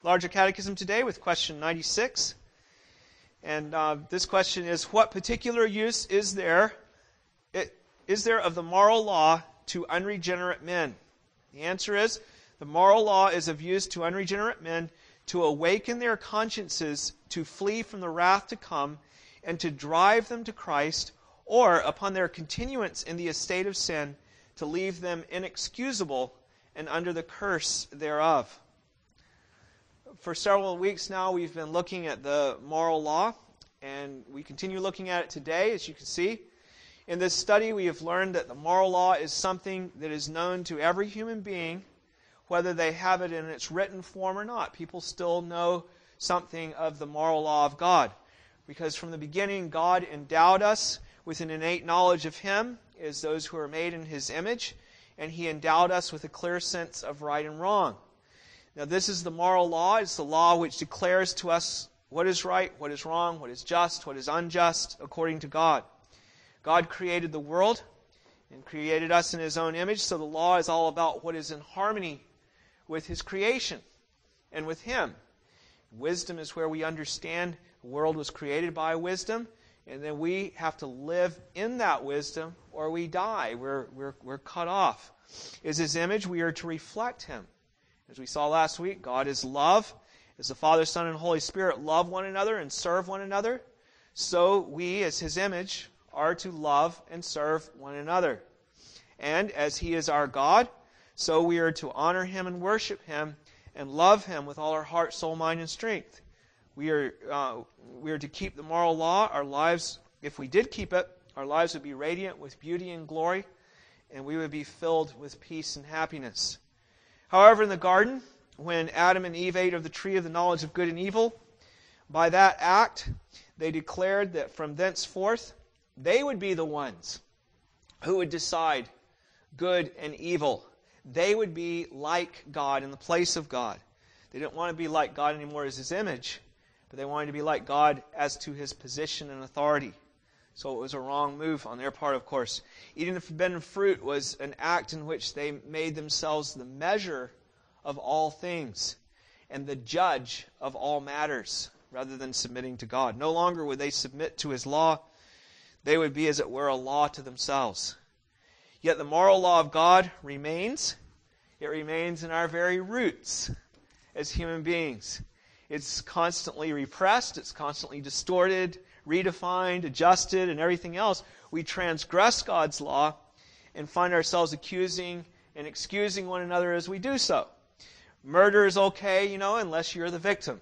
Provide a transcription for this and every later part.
Larger Catechism today with question 96. And this question is, what particular use is there of the moral law to unregenerate men? The answer is, the moral law is of use to unregenerate men to awaken their consciences to flee from the wrath to come and to drive them to Christ, or, upon their continuance in the estate of sin, to leave them inexcusable and under the curse thereof. For several weeks now, we've been looking at the moral law, and we continue looking at it today, as you can see. In this study, we have learned that the moral law is something that is known to every human being, whether they have it in its written form or not. People still know something of the moral law of God, because from the beginning, God endowed us with an innate knowledge of Him as those who are made in His image, and He endowed us with a clear sense of right and wrong. Now, this is the moral law. It's the law which declares to us what is right, what is wrong, what is just, what is unjust, according to God. God created the world and created us in His own image, so the law is all about what is in harmony with His creation and with Him. Wisdom is where we understand the world was created by wisdom, and then we have to live in that wisdom or we die. We're cut off. As His image, we are to reflect Him. As we saw last week, God is love. As the Father, Son, and Holy Spirit love one another and serve one another, so we, as His image, are to love and serve one another. And as He is our God, so we are to honor Him and worship Him and love Him with all our heart, soul, mind, and strength. We are to keep the moral law. Our lives, if we did keep it, our lives would be radiant with beauty and glory, and we would be filled with peace and happiness. However, in the garden, when Adam and Eve ate of the tree of the knowledge of good and evil, by that act, they declared that from thenceforth, they would be the ones who would decide good and evil. They would be like God in the place of God. They didn't want to be like God anymore as His image, but they wanted to be like God as to His position and authority. So it was a wrong move on their part, of course. Eating the forbidden fruit was an act in which they made themselves the measure of all things and the judge of all matters, rather than submitting to God. No longer would they submit to His law. They would be, as it were, a law to themselves. Yet the moral law of God remains. It remains in our very roots as human beings. It's constantly repressed. It's constantly distorted, redefined, adjusted, and everything else. We transgress God's law and find ourselves accusing and excusing one another as we do so. Murder is okay, unless you're the victim.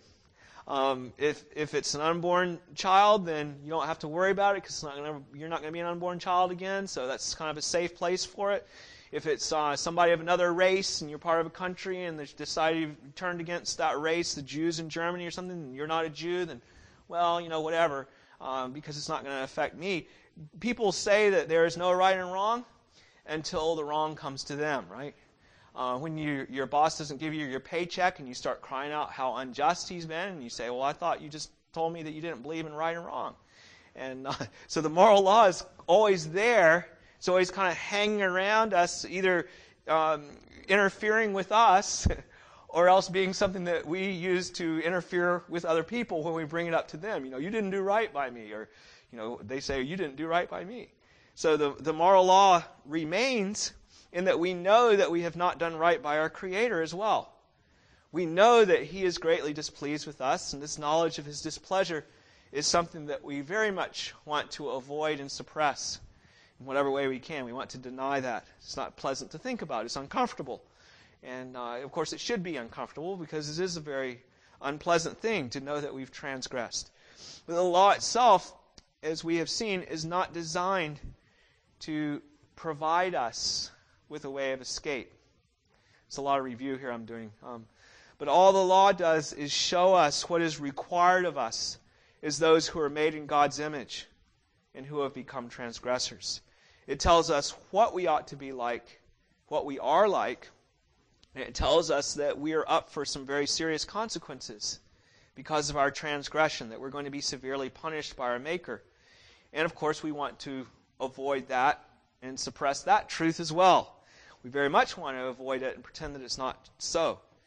If it's an unborn child, then you don't have to worry about it because you're not going to be an unborn child again, so that's kind of a safe place for it. If it's somebody of another race and you're part of a country and they've decided you've turned against that race, the Jews in Germany or something, and you're not a Jew, then, whatever, because it's not going to affect me. People say that there is no right and wrong until the wrong comes to them, right? When your boss doesn't give you your paycheck and you start crying out how unjust he's been, and you say, well, I thought you just told me that you didn't believe in right and wrong. And so the moral law is always there. It's always kind of hanging around us, either interfering with us or else being something that we use to interfere with other people when we bring it up to them. You didn't do right by me. Or, they say, you didn't do right by me. So the moral law remains in that we know that we have not done right by our Creator as well. We know that He is greatly displeased with us, and this knowledge of His displeasure is something that we very much want to avoid and suppress in whatever way we can. We want to deny that. It's not pleasant to think about. It's uncomfortable. And, of course, it should be uncomfortable because it is a very unpleasant thing to know that we've transgressed. But the law itself, as we have seen, is not designed to provide us with a way of escape. It's a lot of review here I'm doing. But all the law does is show us what is required of us as those who are made in God's image and who have become transgressors. It tells us what we ought to be like, what we are like, and it tells us that we are up for some very serious consequences because of our transgression, that we're going to be severely punished by our Maker. And of course we want to avoid that and suppress that truth as well. We very much want to avoid it and pretend that it's not so.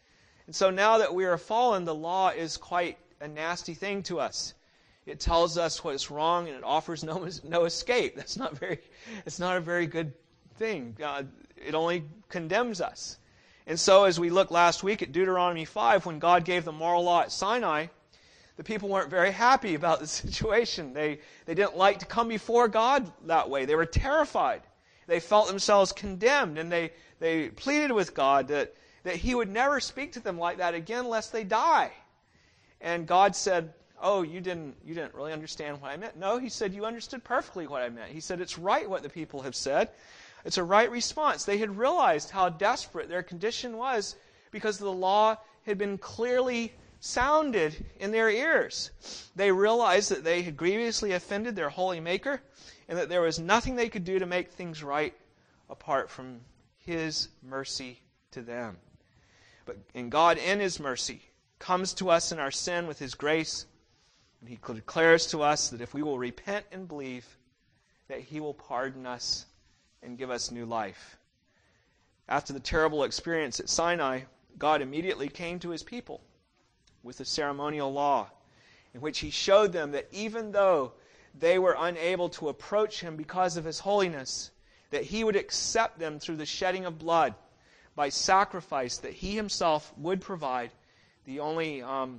And so now that we are fallen, the law is quite a nasty thing to us. It tells us what is wrong, and it offers no escape. It's not a very good thing. It only condemns us. And so as we looked last week at Deuteronomy 5, when God gave the moral law at Sinai, the people weren't very happy about the situation. They didn't like to come before God that way. They were terrified. They felt themselves condemned, and they pleaded with God that He would never speak to them like that again lest they die. And God said, "Oh, you didn't really understand what I meant." No, He said, "You understood perfectly what I meant." He said, "It's right what the people have said. It's a right response." They had realized how desperate their condition was because the law had been clearly sounded in their ears. They realized that they had grievously offended their holy Maker and that there was nothing they could do to make things right apart from His mercy to them. And God, in His mercy, comes to us in our sin with His grace, and He declares to us that if we will repent and believe, that He will pardon us and give us new life. After the terrible experience at Sinai, God immediately came to His people with the ceremonial law, in which He showed them that even though they were unable to approach Him because of His holiness, that He would accept them through the shedding of blood by sacrifice that He Himself would provide, the only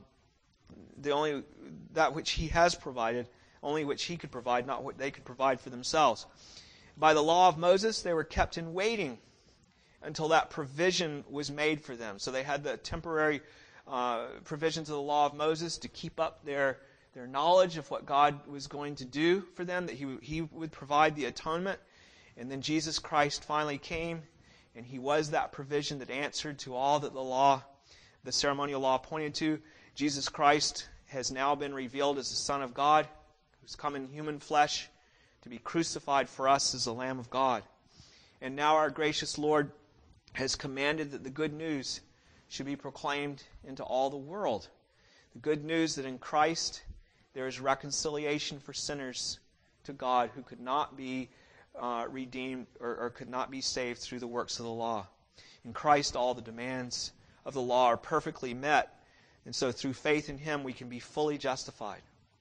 that which He has provided, only which He could provide, not what they could provide for themselves. By the law of Moses, they were kept in waiting until that provision was made for them. So they had the temporary provisions of the law of Moses to keep up their knowledge of what God was going to do for them, that He would provide the atonement. And then Jesus Christ finally came, and He was that provision that answered to all that the ceremonial law pointed to. Jesus Christ has now been revealed as the Son of God, who's come in human flesh to be crucified for us as the Lamb of God. And now our gracious Lord has commanded that the good news should be proclaimed into all the world. The good news that in Christ there is reconciliation for sinners to God who could not be redeemed or could not be saved through the works of the law. In Christ, all the demands of the law are perfectly met, and so through faith in Him we can be fully justified.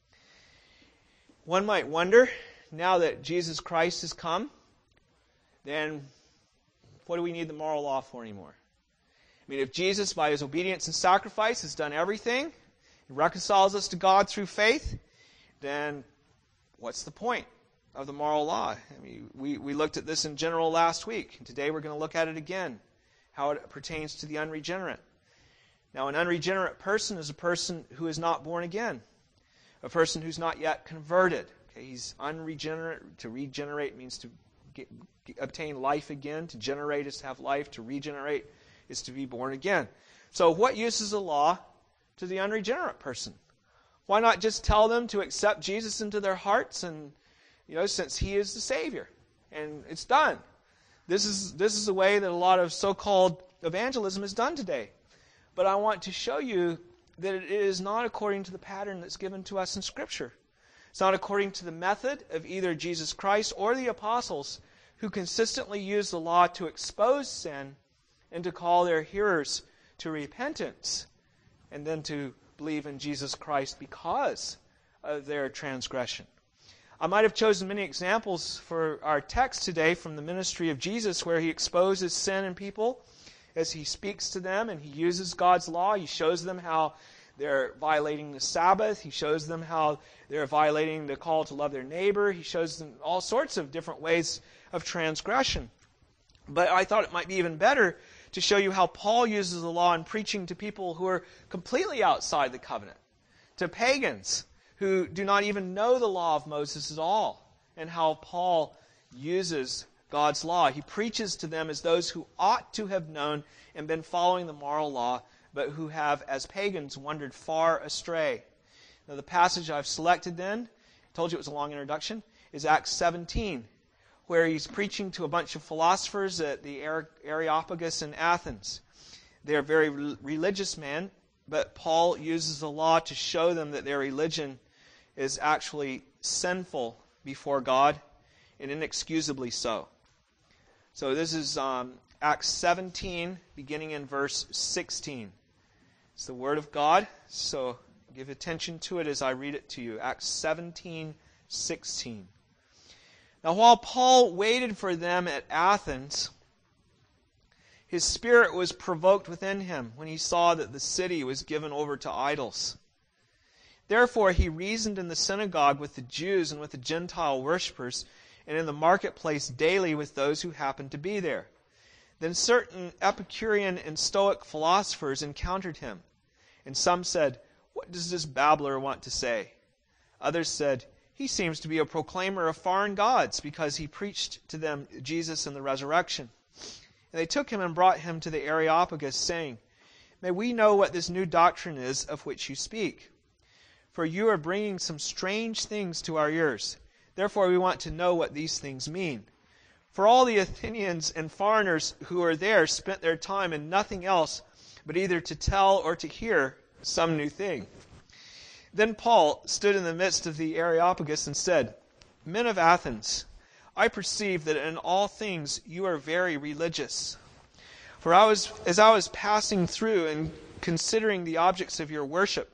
One might wonder, now that Jesus Christ has come, then what do we need the moral law for anymore? I mean, if Jesus, by His obedience and sacrifice, has done everything, He reconciles us to God through faith, then what's the point of the moral law? I mean, we looked at this in general last week, and today we're going to look at it again, how it pertains to the unregenerate. Now, an unregenerate person is a person who is not born again, a person who's not yet converted. Okay, he's unregenerate. To regenerate means to obtain life again. To generate is to have life. To regenerate is to be born again. So what use is the law to the unregenerate person? Why not just tell them to accept Jesus into their hearts, and since He is the Savior, and it's done. This is the way that a lot of so-called evangelism is done today. But I want to show you that it is not according to the pattern that's given to us in Scripture. It's not according to the method of either Jesus Christ or the apostles, who consistently use the law to expose sin and to call their hearers to repentance and then to believe in Jesus Christ because of their transgression. I might have chosen many examples for our text today from the ministry of Jesus, where He exposes sin in people as He speaks to them and He uses God's law. He shows them how they're violating the Sabbath. He shows them how they're violating the call to love their neighbor. He shows them all sorts of different ways of transgression. But I thought it might be even better to show you how Paul uses the law in preaching to people who are completely outside the covenant, to pagans who do not even know the law of Moses at all, and how Paul uses God's law. He preaches to them as those who ought to have known and been following the moral law, but who have, as pagans, wandered far astray. Now, the passage I've selected then, I told you it was a long introduction, is Acts 17, where he's preaching to a bunch of philosophers at the Areopagus in Athens. They're very religious men, but Paul uses the law to show them that their religion is actually sinful before God, and inexcusably so. So this is Acts 17, beginning in verse 16. It's the Word of God, so give attention to it as I read it to you. Acts 17:16. Now while Paul waited for them at Athens, his spirit was provoked within him when he saw that the city was given over to idols. Therefore he reasoned in the synagogue with the Jews and with the Gentile worshippers, and in the marketplace daily with those who happened to be there. Then certain Epicurean and Stoic philosophers encountered him, and some said, "What does this babbler want to say?" Others said, "He seems to be a proclaimer of foreign gods, because he preached to them Jesus and the resurrection." And they took him and brought him to the Areopagus, saying, "May we know what this new doctrine is of which you speak? For you are bringing some strange things to our ears. Therefore we want to know what these things mean." For all the Athenians and foreigners who were there spent their time in nothing else but either to tell or to hear some new thing. Then Paul stood in the midst of the Areopagus and said, "Men of Athens, I perceive that in all things you are very religious. For as I was passing through and considering the objects of your worship,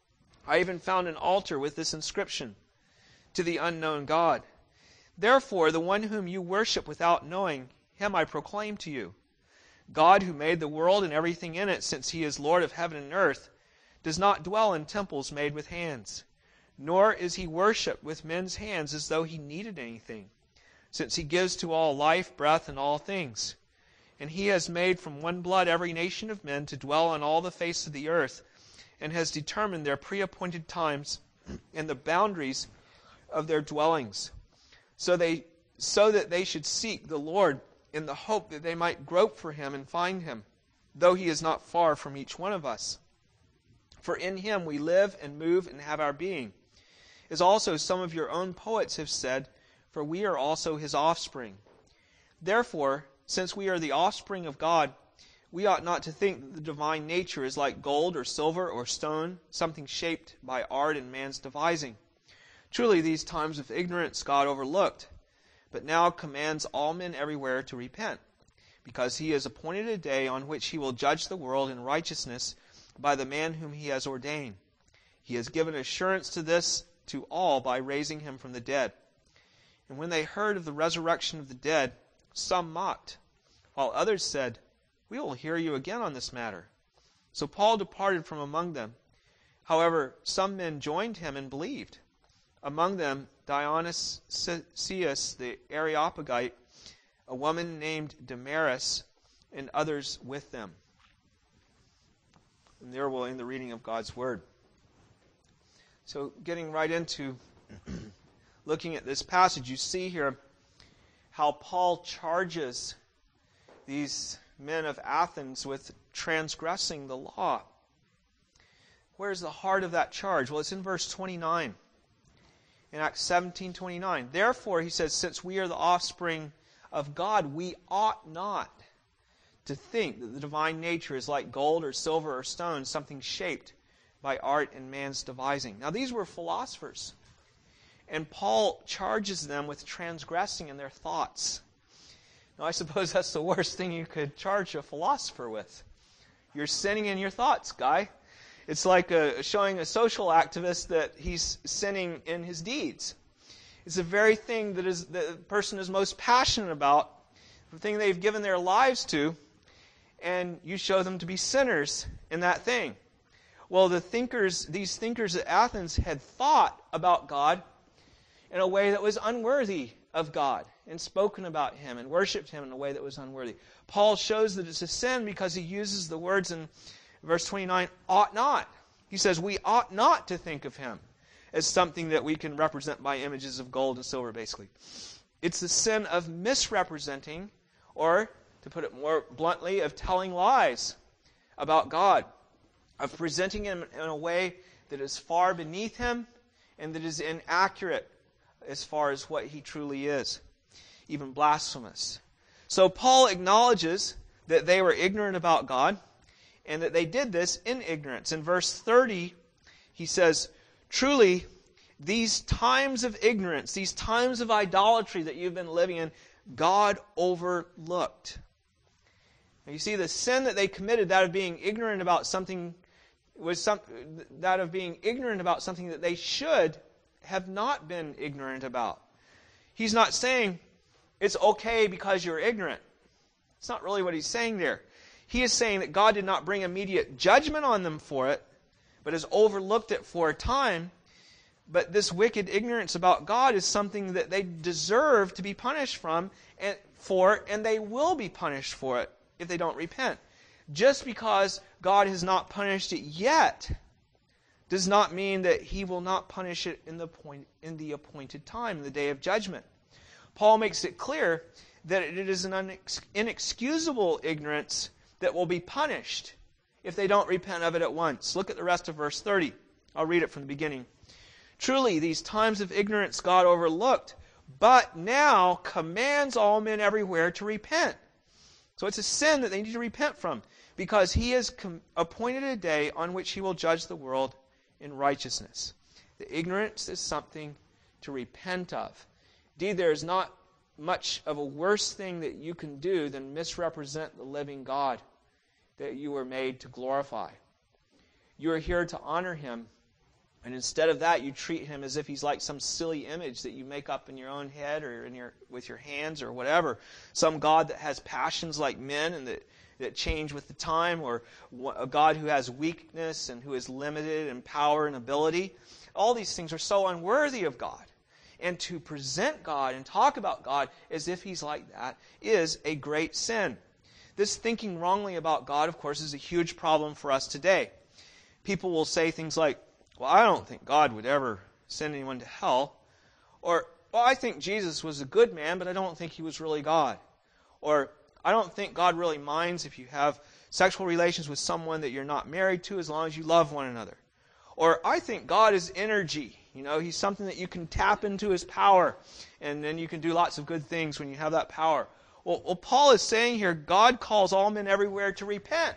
I even found an altar with this inscription, 'To the unknown God.' Therefore, the one whom you worship without knowing, him I proclaim to you. God, who made the world and everything in it, since he is Lord of heaven and earth, does not dwell in temples made with hands, nor is he worshipped with men's hands as though he needed anything, since he gives to all life, breath, and all things. And he has made from one blood every nation of men to dwell on all the face of the earth, and has determined their pre-appointed times and the boundaries of their dwellings, so that they should seek the Lord in the hope that they might grope for him and find him, though he is not far from each one of us. For in him we live and move and have our being. As also some of your own poets have said, for we are also his offspring. Therefore, since we are the offspring of God, we ought not to think that the divine nature is like gold or silver or stone, something shaped by art and man's devising. Truly, these times of ignorance God overlooked, but now commands all men everywhere to repent, because he has appointed a day on which he will judge the world in righteousness by the man whom he has ordained. He has given assurance to this to all by raising him from the dead. And when they heard of the resurrection of the dead, some mocked, while others said, "We will hear you again on this matter." So Paul departed from among them. However, some men joined him and believed. Among them Dionysius the Areopagite, a woman named Damaris, and others with them. And there we'll end the reading of God's Word. So getting right into looking at this passage, you see here how Paul charges these men of Athens with transgressing the law. Where's the heart of that charge? Well, it's in verse 29. In Acts 17:29. Therefore, he says, since we are the offspring of God, we ought not to think that the divine nature is like gold or silver or stone, something shaped by art and man's devising. Now, these were philosophers. And Paul charges them with transgressing in their thoughts. Now, I suppose that's the worst thing you could charge a philosopher with. You're sinning in your thoughts, guy. It's like showing a social activist that he's sinning in his deeds. It's the very thing that the person is most passionate about, the thing they've given their lives to, and you show them to be sinners in that thing. Well, these thinkers at Athens had thought about God in a way that was unworthy of God, and spoken about him and worshipped him in a way that was unworthy. Paul shows that it's a sin because he uses the words in verse 29, ought not. He says we ought not to think of him as something that we can represent by images of gold and silver, basically. It's the sin of misrepresenting, or, to put it more bluntly, of telling lies about God, of presenting him in a way that is far beneath him and that is inaccurate as far as what he truly is, even blasphemous. So Paul acknowledges that they were ignorant about God, and that they did this in ignorance. In verse 30, he says, truly, these times of ignorance, these times of idolatry that you've been living in, God overlooked. Now you see, the sin that they committed, that of being ignorant about something was that of being ignorant about something that they should have not been ignorant about. He's not saying it's okay because you're ignorant. It's not really what he's saying there. He is saying that God did not bring immediate judgment on them for it, but has overlooked it for a time. But this wicked ignorance about God is something that they deserve to be punished for, and they will be punished for it if they don't repent. Just because God has not punished it yet does not mean that He will not punish it in the appointed time, in the day of judgment. Paul makes it clear that it is an inexcusable ignorance that will be punished if they don't repent of it at once. Look at the rest of verse 30. I'll read it from the beginning. Truly, these times of ignorance God overlooked, but now commands all men everywhere to repent. So it's a sin that they need to repent from, because He has appointed a day on which He will judge the world in righteousness. The ignorance is something to repent of. Indeed, there is not much of a worse thing that you can do than misrepresent the living God that you were made to glorify. You are here to honor Him, and instead of that, you treat Him as if He's like some silly image that you make up in your own head or with your hands or whatever. Some God that has passions like men and that change with the time, or a God who has weakness and who is limited in power and ability. All these things are so unworthy of God. And to present God and talk about God as if He's like that is a great sin. This thinking wrongly about God, of course, is a huge problem for us today. People will say things like, well, I don't think God would ever send anyone to hell. Or, well, I think Jesus was a good man, but I don't think He was really God. Or, I don't think God really minds if you have sexual relations with someone that you're not married to, as long as you love one another. Or, I think God is energy. He's something that you can tap into His power, and then you can do lots of good things when you have that power. Well, Paul is saying here, God calls all men everywhere to repent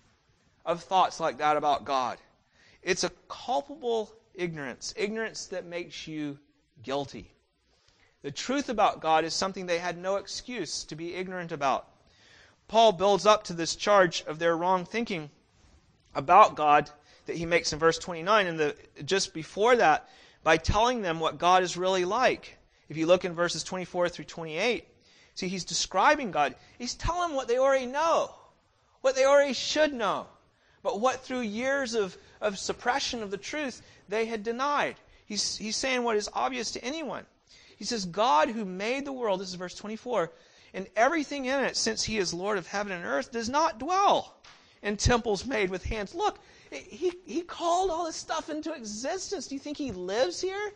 of thoughts like that about God. It's a culpable ignorance that makes you guilty. The truth about God is something they had no excuse to be ignorant about. Paul builds up to this charge of their wrong thinking about God that he makes in verse 29, and just before that, by telling them what God is really like. If you look in verses 24 through 28, see, he's describing God. He's telling them what they already know, what they already should know, but what through years of suppression of the truth they had denied. He's saying what is obvious to anyone. He says, God who made the world, this is verse 24, and everything in it, since He is Lord of heaven and earth, does not dwell in temples made with hands. Look, He called all this stuff into existence. Do you think He lives here?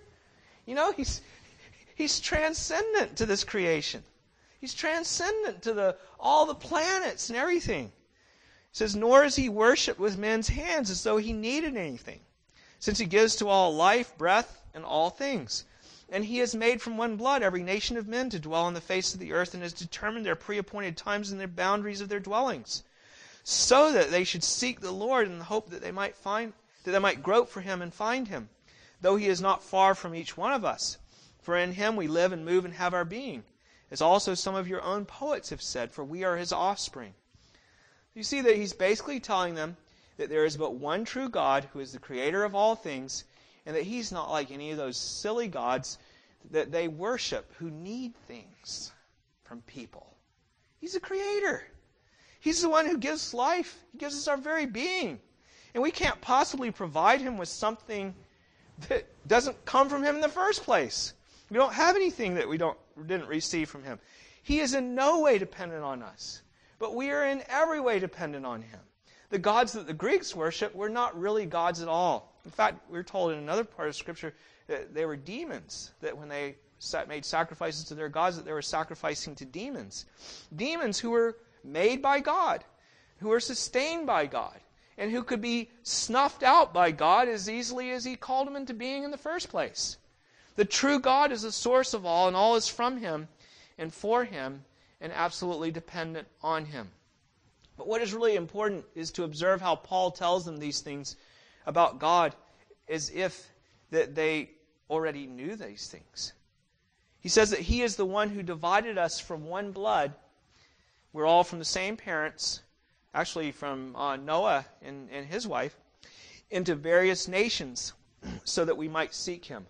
He's transcendent to this creation. He's transcendent to all the planets and everything. It says, nor is He worshipped with men's hands as though He needed anything, since He gives to all life, breath, and all things. And He has made from one blood every nation of men to dwell on the face of the earth, and has determined their pre-appointed times and their boundaries of their dwellings, so that they should seek the Lord in the hope that they might grope for Him and find Him, though He is not far from each one of us. For in Him we live and move and have our being, as also some of your own poets have said, for we are His offspring. You see that he's basically telling them that there is but one true God who is the creator of all things, and that He's not like any of those silly gods that they worship who need things from people. He's a creator. He's the one who gives life. He gives us our very being. And we can't possibly provide Him with something that doesn't come from Him in the first place. We don't have anything that we didn't receive from Him. He is in no way dependent on us, but we are in every way dependent on Him. The gods that the Greeks worship were not really gods at all. In fact, we're told in another part of Scripture that they were demons, that when they made sacrifices to their gods, that they were sacrificing to demons. Demons who were made by God, who were sustained by God, and who could be snuffed out by God as easily as He called them into being in the first place. The true God is the source of all, and all is from Him and for Him, and absolutely dependent on Him. But what is really important is to observe how Paul tells them these things about God as if that they already knew these things. He says that He is the one who divided us from one blood. We're all from the same parents, actually from Noah and his wife. into various nations so that we might seek him.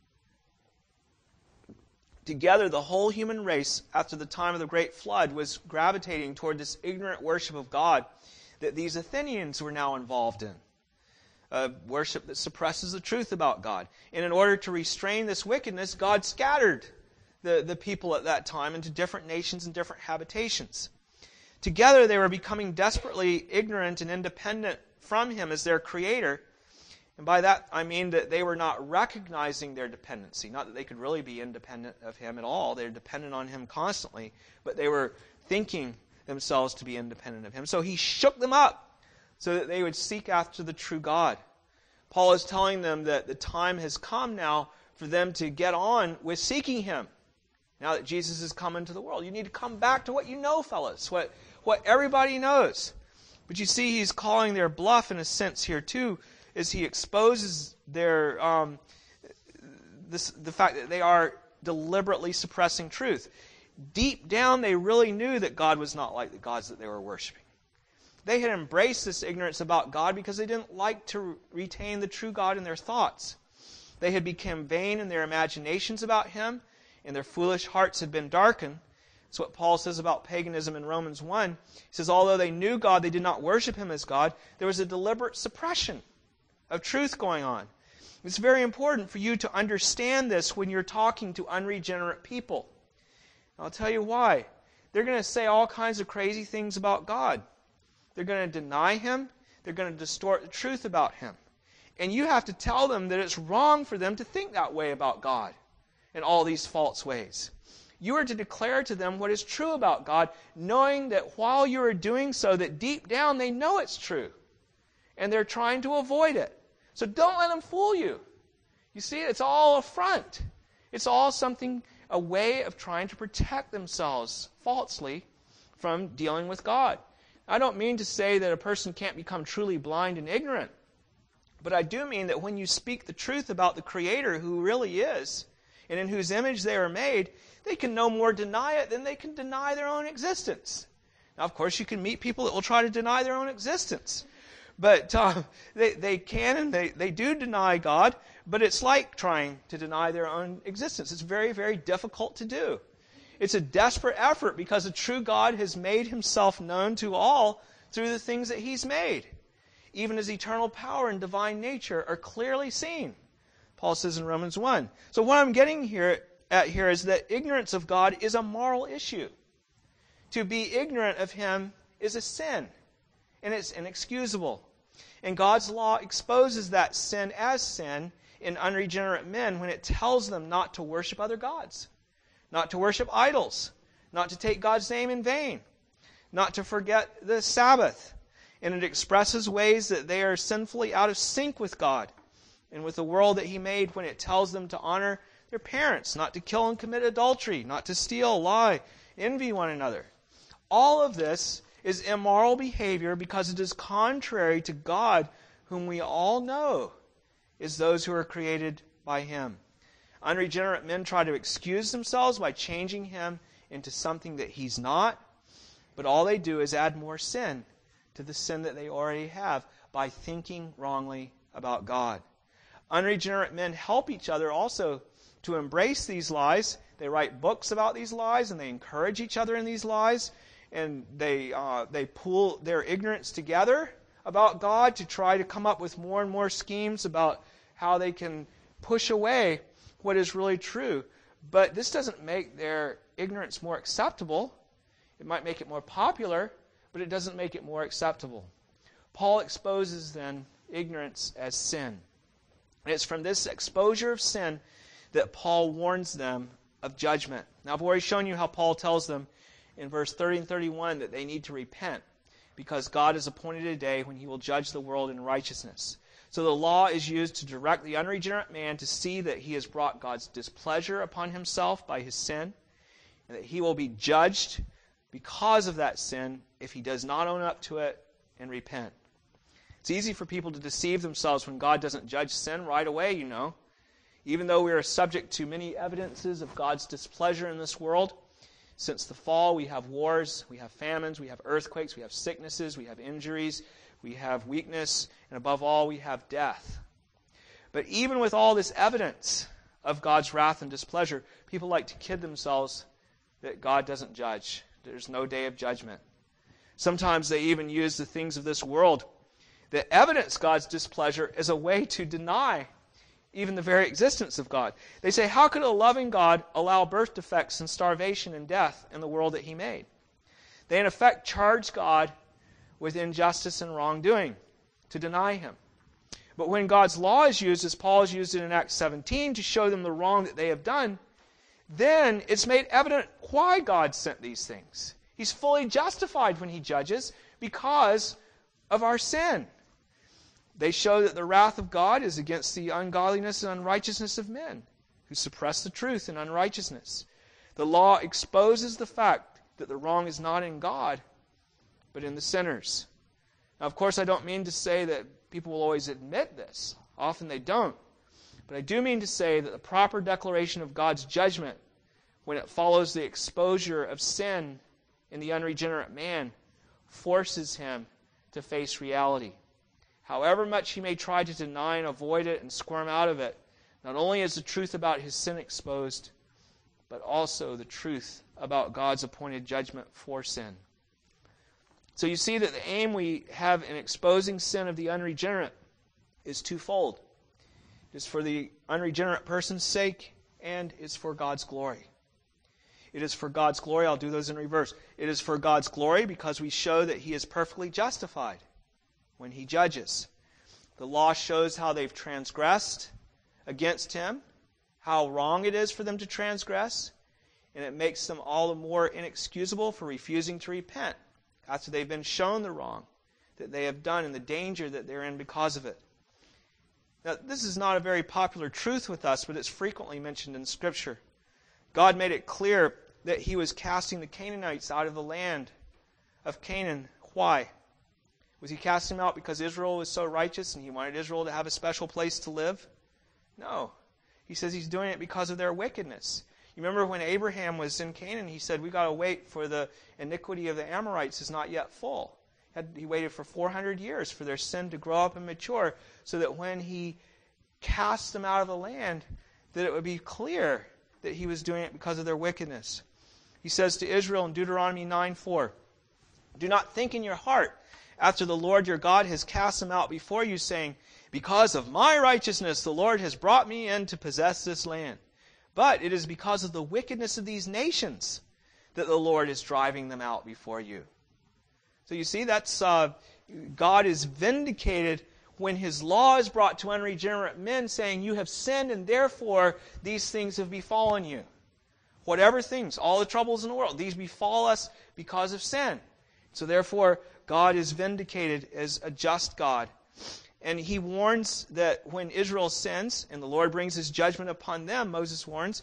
Together, the whole human race, after the time of the great flood, was gravitating toward this ignorant worship of God that these Athenians were now involved in. Worship that suppresses the truth about God. And in order to restrain this wickedness, God scattered the people at that time into different nations and different habitations. Together, they were becoming desperately ignorant and independent from him as their creator. And by that, I mean that they were not recognizing their dependency. Not that they could really be independent of him at all. They're dependent on him constantly. But they were thinking themselves to be independent of him. So he shook them up so that they would seek after the true God. Paul is telling them that the time has come now for them to get on with seeking him. Now that Jesus has come into the world. You need to come back to what you know, fellas. What everybody knows. But you see, he's calling their bluff in a sense here too, as he exposes their the fact that they are deliberately suppressing truth. Deep down, they really knew that God was not like the gods that they were worshiping. They had embraced this ignorance about God because they didn't like to retain the true God in their thoughts. They had become vain in their imaginations about him, and their foolish hearts had been darkened. That's what Paul says about paganism in Romans 1. He says, although they knew God, they did not worship him as God. There was a deliberate suppression of truth going on. It's very important for you to understand this when you're talking to unregenerate people. I'll tell you why. They're going to say all kinds of crazy things about God. They're going to deny him. They're going to distort the truth about him. And you have to tell them that it's wrong for them to think that way about God in all these false ways. You are to declare to them what is true about God, knowing that while you are doing so, that deep down they know it's true. And they're trying to avoid it. So don't let them fool you. You see, it's all a front. It's all a way of trying to protect themselves falsely from dealing with God. I don't mean to say that a person can't become truly blind and ignorant. But I do mean that when you speak the truth about the Creator who really is, and in whose image they are made, they can no more deny it than they can deny their own existence. Now, of course, you can meet people that will try to deny their own existence. But they can and they do deny God, but it's like trying to deny their own existence. It's very, very difficult to do. It's a desperate effort because the true God has made himself known to all through the things that he's made. Even his eternal power and divine nature are clearly seen, Paul says in Romans 1. So what I'm getting at here is that ignorance of God is a moral issue. To be ignorant of him is a sin, and it's inexcusable. And God's law exposes that sin as sin in unregenerate men when it tells them not to worship other gods, not to worship idols, not to take God's name in vain, not to forget the Sabbath. And it expresses ways that they are sinfully out of sync with God and with the world that he made when it tells them to honor their parents, not to kill and commit adultery, not to steal, lie, envy one another. All of this is immoral behavior because it is contrary to God, whom we all know is those who are created by him. Unregenerate men try to excuse themselves by changing him into something that he's not, but all they do is add more sin to the sin that they already have by thinking wrongly about God. Unregenerate men help each other also to embrace these lies. They write books about these lies and they encourage each other in these lies. And they pool their ignorance together about God to try to come up with more and more schemes about how they can push away what is really true. But this doesn't make their ignorance more acceptable. It might make it more popular, but it doesn't make it more acceptable. Paul exposes then ignorance as sin. And it's from this exposure of sin that Paul warns them of judgment. Now, I've already shown you how Paul tells them in verse 30 and 31 that they need to repent because God has appointed a day when he will judge the world in righteousness. So the law is used to direct the unregenerate man to see that he has brought God's displeasure upon himself by his sin, and that he will be judged because of that sin if he does not own up to it and repent. It's easy for people to deceive themselves when God doesn't judge sin right away, you know. Even though we are subject to many evidences of God's displeasure in this world, since the fall we have wars, we have famines, we have earthquakes, we have sicknesses, we have injuries, we have weakness, and above all, we have death. But even with all this evidence of God's wrath and displeasure, people like to kid themselves that God doesn't judge. There's no day of judgment. Sometimes they even use the things of this world that evidence God's displeasure as a way to deny even the very existence of God. They say, how could a loving God allow birth defects and starvation and death in the world that He made? They in effect charge God with injustice and wrongdoing, to deny Him. But when God's law is used, as Paul has used it in Acts 17, to show them the wrong that they have done, then it's made evident why God sent these things. He's fully justified when He judges because of our sin. They show that the wrath of God is against the ungodliness and unrighteousness of men who suppress the truth in unrighteousness. The law exposes the fact that the wrong is not in God, but in the sinners. Now, of course, I don't mean to say that people will always admit this. Often they don't. But I do mean to say that the proper declaration of God's judgment, when it follows the exposure of sin in the unregenerate man, forces him to face reality. However much he may try to deny and avoid it and squirm out of it, not only is the truth about his sin exposed, but also the truth about God's appointed judgment for sin. So you see that the aim we have in exposing sin of the unregenerate is twofold. It is for the unregenerate person's sake, and it's for God's glory. It is for God's glory. I'll do those in reverse. It is for God's glory because we show that He is perfectly justified when He judges. The law shows how they've transgressed against Him, how wrong it is for them to transgress, and it makes them all the more inexcusable for refusing to repent after they've been shown the wrong that they have done and the danger that they're in because of it. Now, this is not a very popular truth with us, but it's frequently mentioned in Scripture. God made it clear that He was casting the Canaanites out of the land of Canaan. Why? Was He casting them out because Israel was so righteous and He wanted Israel to have a special place to live? No. He says He's doing it because of their wickedness. You remember when Abraham was in Canaan, he said, we've got to wait for the iniquity of the Amorites is not yet full. He waited for 400 years for their sin to grow up and mature so that when He cast them out of the land, that it would be clear that He was doing it because of their wickedness. He says to Israel in Deuteronomy 9:4, do not think in your heart after the Lord your God has cast them out before you, saying, because of my righteousness the Lord has brought me in to possess this land. But it is because of the wickedness of these nations that the Lord is driving them out before you. So you see, that's God is vindicated when His law is brought to unregenerate men, saying, you have sinned and therefore these things have befallen you. Whatever things, all the troubles in the world, these befall us because of sin. So therefore, God is vindicated as a just God. And He warns that when Israel sins and the Lord brings His judgment upon them, Moses warns,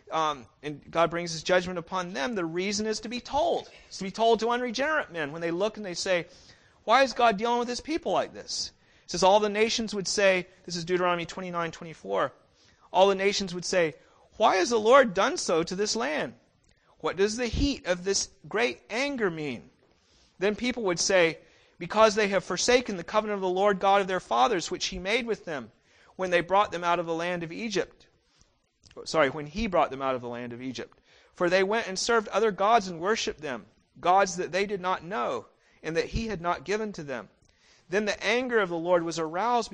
and God brings His judgment upon them, the reason is to be told. It's to be told to unregenerate men when they look and they say, why is God dealing with His people like this? It says all the nations would say, this is Deuteronomy 29:24, all the nations would say, why has the Lord done so to this land? What does the heat of this great anger mean? Then people would say, because they have forsaken the covenant of the Lord God of their fathers, which He made with them when they brought them out of the land of Egypt. When He brought them out of the land of Egypt. For they went and served other gods and worshipped them, gods that they did not know, and that He had not given to them. Then the anger of the Lord was aroused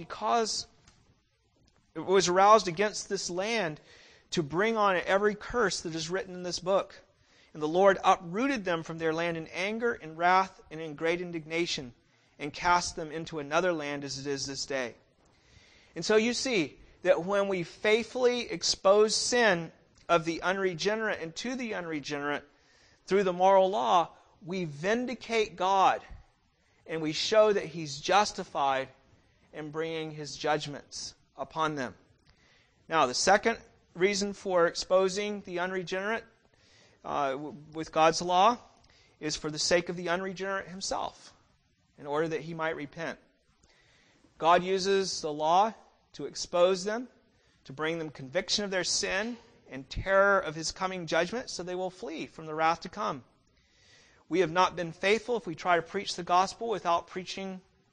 against this land to bring on it every curse that is written in this book. And the Lord uprooted them from their land in anger, in wrath, and in great indignation, and cast them into another land as it is this day. And so you see that when we faithfully expose sin of the unregenerate and to the unregenerate through the moral law, we vindicate God, and we show that He's justified in bringing His judgments upon them. Now, the second reason for exposing the unregenerate with God's law is for the sake of the unregenerate himself, in order that he might repent. God uses the law to expose them, to bring them conviction of their sin and terror of His coming judgment, so they will flee from the wrath to come. We have not been faithful if we try to preach the gospel without preaching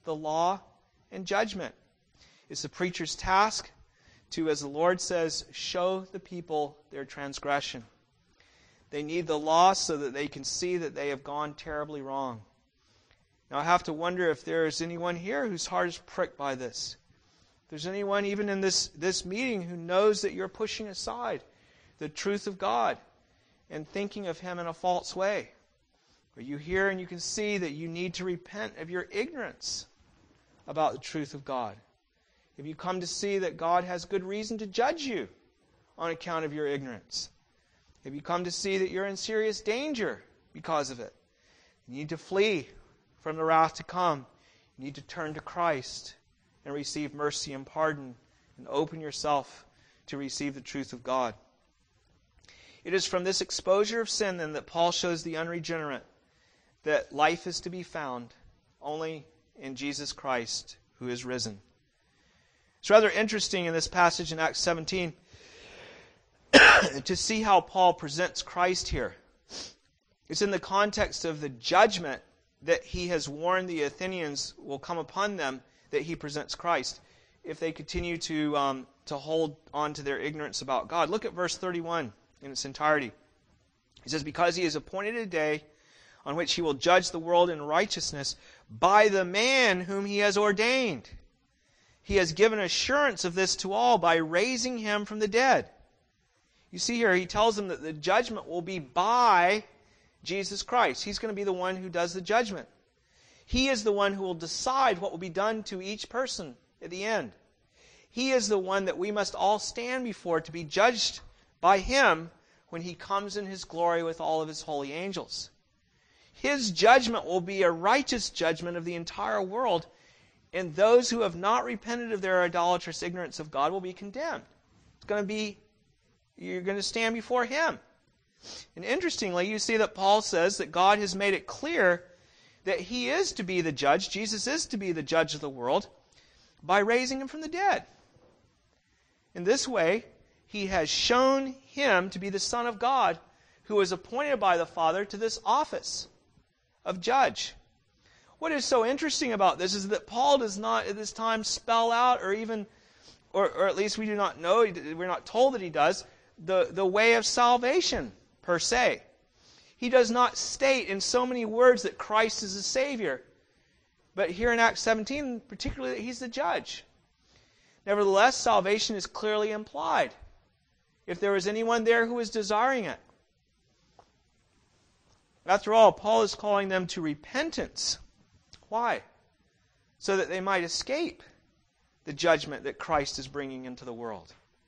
the law and judgment. It's the preacher's task to, as the Lord says, show the people their transgression. They need the law so that they can see that they have gone terribly wrong. Now I have to wonder if there is anyone here whose heart is pricked by this. If there's anyone even in this meeting who knows that you're pushing aside the truth of God and thinking of Him in a false way. Or you hear and you can see that you need to repent of your ignorance about the truth of God. If you come to see that God has good reason to judge you on account of your ignorance. If you come to see that you're in serious danger because of it. You need to flee from the wrath to come. You need to turn to Christ and receive mercy and pardon and open yourself to receive the truth of God. It is from this exposure of sin then that Paul shows the unregenerate that life is to be found only in Jesus Christ who is risen. It's rather interesting in this passage in Acts 17 to see how Paul presents Christ here. It's in the context of the judgment that he has warned the Athenians will come upon them that he presents Christ if they continue to hold on to their ignorance about God. Look at verse 31 in its entirety. He says, because he has appointed a day on which he will judge the world in righteousness by the man whom he has ordained. He has given assurance of this to all by raising him from the dead. You see here, he tells them that the judgment will be by Jesus Christ. He's going to be the one who does the judgment. He is the one who will decide what will be done to each person at the end. He is the one that we must all stand before to be judged by Him when He comes in His glory with all of His holy angels. His judgment will be a righteous judgment of the entire world, and those who have not repented of their idolatrous ignorance of God will be condemned. You're going to stand before Him. And interestingly, you see that Paul says that God has made it clear that He is to be the judge, Jesus is to be the judge of the world, by raising Him from the dead. In this way, He has shown Him to be the Son of God, who was appointed by the Father to this office of judge. What is so interesting about this is that Paul does not at this time spell out or at least we do not know, we're not told that he does, the way of salvation per se. He does not state in so many words that Christ is the Savior. But here in Acts 17, particularly that He's the judge. Nevertheless, salvation is clearly implied. If there was anyone there who was desiring it. After all, Paul is calling them to repentance. Why? So that they might escape the judgment that Christ is bringing into the world.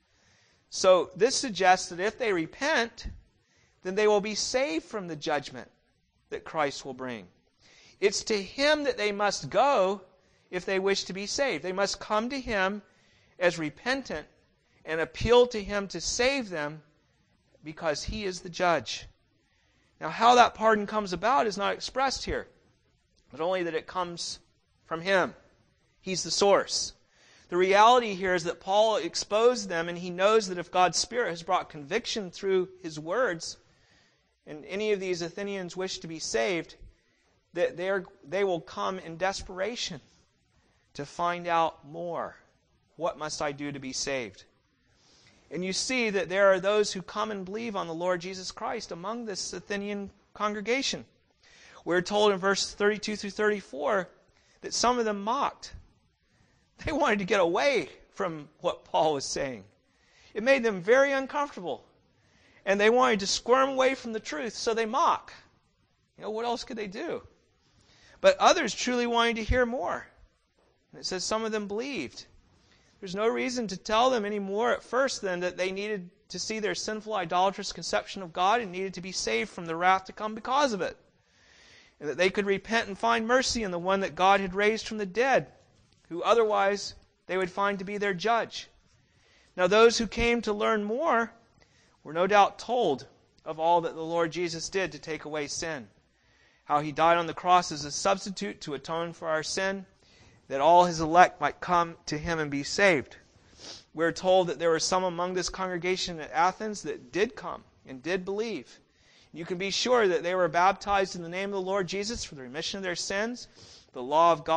So this suggests that if they repent, then they will be saved from the judgment that Christ will bring. It's to Him that they must go if they wish to be saved. They must come to Him as repentant and appeal to Him to save them because He is the judge. Now, how that pardon comes about is not expressed here, but only that it comes from Him. He's the source. The reality here is that Paul exposed them, and he knows that if God's Spirit has brought conviction through his words, and any of these Athenians wish to be saved, that they will come in desperation to find out more. What must I do to be saved? And you see that there are those who come and believe on the Lord Jesus Christ among this Athenian congregation. We're told in verse 32 through 34 that some of them mocked. They wanted to get away from what Paul was saying. It made them very uncomfortable. And they wanted to squirm away from the truth, so they mock. What else could they do? But others truly wanted to hear more. And it says some of them believed. There's no reason to tell them any more at first than that they needed to see their sinful, idolatrous conception of God and needed to be saved from the wrath to come because of it. And that they could repent and find mercy in the one that God had raised from the dead, who otherwise they would find to be their judge. Now those who came to learn more were no doubt told of all that the Lord Jesus did to take away sin. How He died on the cross as a substitute to atone for our sin, that all His elect might come to Him and be saved. We're told that there were some among this congregation at Athens that did come and did believe. You can be sure that they were baptized in the name of the Lord Jesus for the remission of their sins. The law of God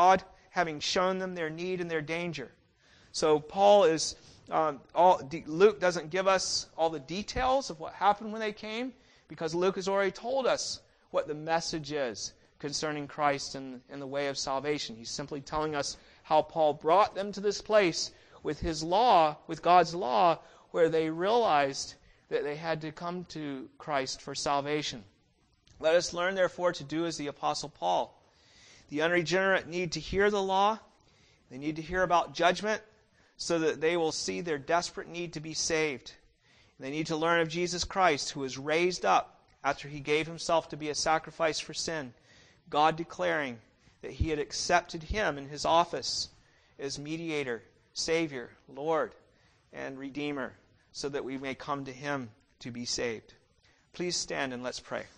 having shown them their need and their danger. So Paul is, Luke doesn't give us all the details of what happened when they came, because Luke has already told us what the message is concerning Christ and the way of salvation. He's simply telling us how Paul brought them to this place with his law, with God's law, where they realized that they had to come to Christ for salvation. Let us learn, therefore, to do as the Apostle Paul. The unregenerate need to hear the law. They need to hear about judgment so that they will see their desperate need to be saved. They need to learn of Jesus Christ, who was raised up after he gave himself to be a sacrifice for sin, God declaring that he had accepted him in his office as mediator, Savior, Lord, and Redeemer, so that we may come to him to be saved. Please stand and let's pray.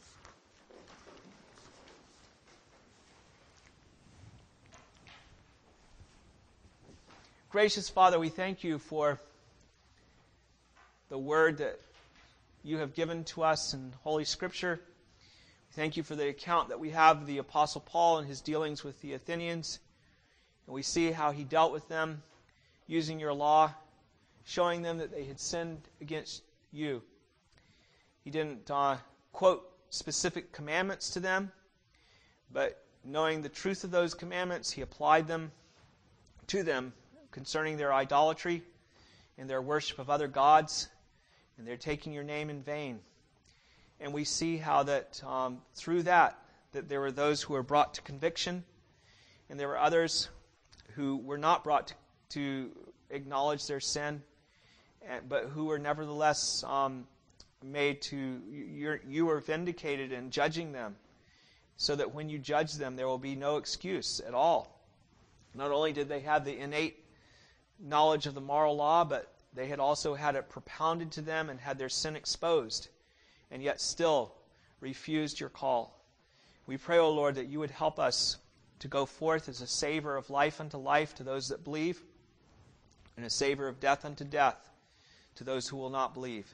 Gracious Father, we thank you for the word that you have given to us in Holy Scripture. We thank you for the account that we have of the Apostle Paul and his dealings with the Athenians. And we see how he dealt with them using your law, showing them that they had sinned against you. He didn't quote specific commandments to them, but knowing the truth of those commandments, he applied them to them concerning their idolatry and their worship of other gods, and their taking your name in vain. And we see how that through that there were those who were brought to conviction, and there were others who were not brought to acknowledge their sin, but who were nevertheless made to, you were vindicated in judging them, so that when you judge them, there will be no excuse at all. Not only did they have the innate knowledge of the moral law, but they had also had it propounded to them and had their sin exposed, and yet still refused your call. We pray, O Lord, that you would help us to go forth as a savor of life unto life to those that believe, and a savor of death unto death to those who will not believe.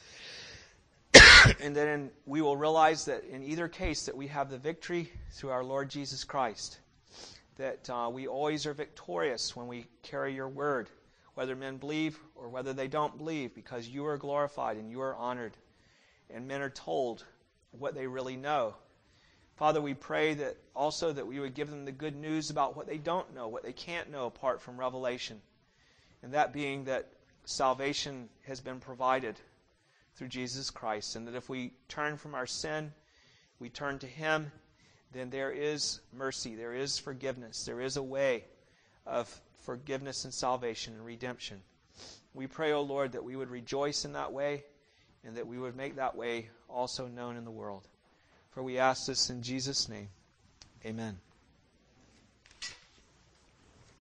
And then we will realize that in either case that we have the victory through our Lord Jesus Christ, that we always are victorious when we carry your word, whether men believe or whether they don't believe, because you are glorified and you are honored, and men are told what they really know. Father, we pray that also that we would give them the good news about what they don't know, what they can't know apart from revelation, and that being that salvation has been provided through Jesus Christ, and that if we turn from our sin, we turn to him, then there is mercy, there is forgiveness, there is a way of forgiveness and salvation and redemption. We pray, O Lord, that we would rejoice in that way, and that we would make that way also known in the world. For we ask this in Jesus' name. Amen.